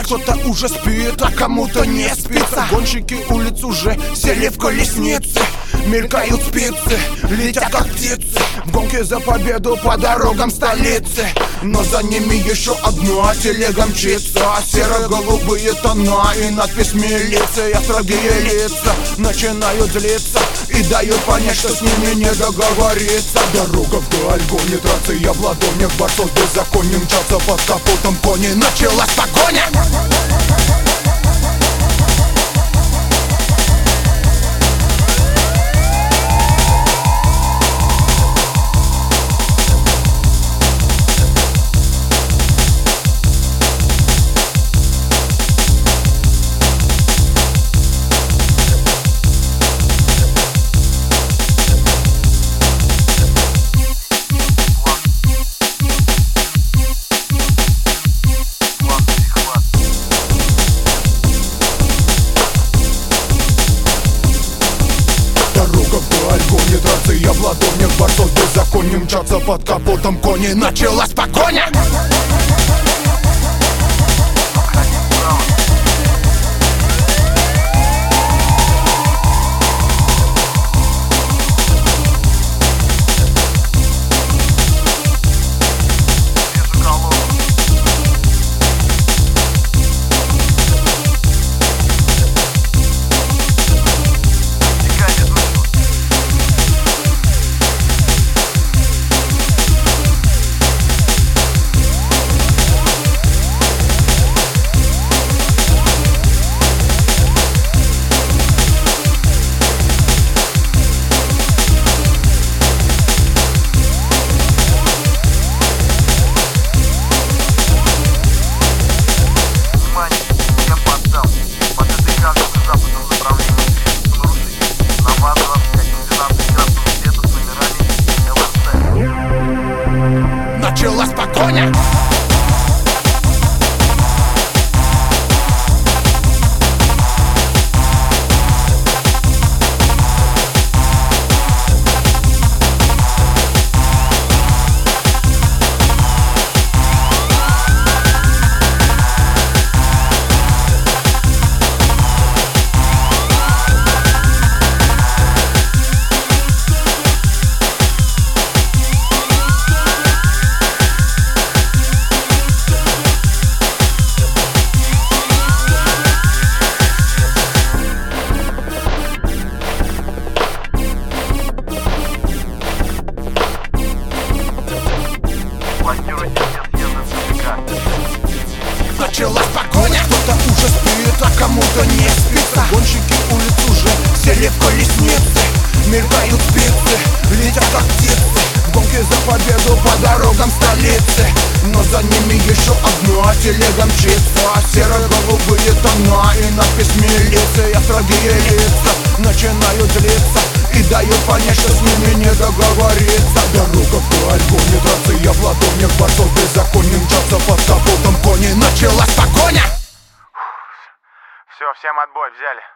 Кто-то уже спит, а кому-то не спится. Гонщики улиц уже сели в колесницы. Мелькают спицы, летят как птицы в гонке за победу по дорогам столицы. Но за ними еще одна телега мчится. Серо-голубые тона и надпись «Милиция». Строгие лица начинают злиться и дают понять, что с ними не договориться. Дорога вдаль гонит, рация в ладонях. Борцов беззаконием мчатся под капотом кони. Началась погоня! Гонит рация в ладонях. Борцов беззаконием мчатся под капотом кони. Началась погоня! Началась погоня! Началась погоня! Кто-то уже спит, а кому-то не спится. Гонщики улиц уже сели в колесницы. Мелькают спицы, летят как птицы в гонке за победу по дорогам столицы. Но за ними еще одна телега мчится. Серо-голубые тона и надпись «Милиция». Строгие лица начинают злиться и дают понять, что с ними не договориться. Дорога вдаль гонит, рация в ладонях. Борцов беззаконием мчатся под капотом кони. Началась погоня! Все, всем отбой, взяли.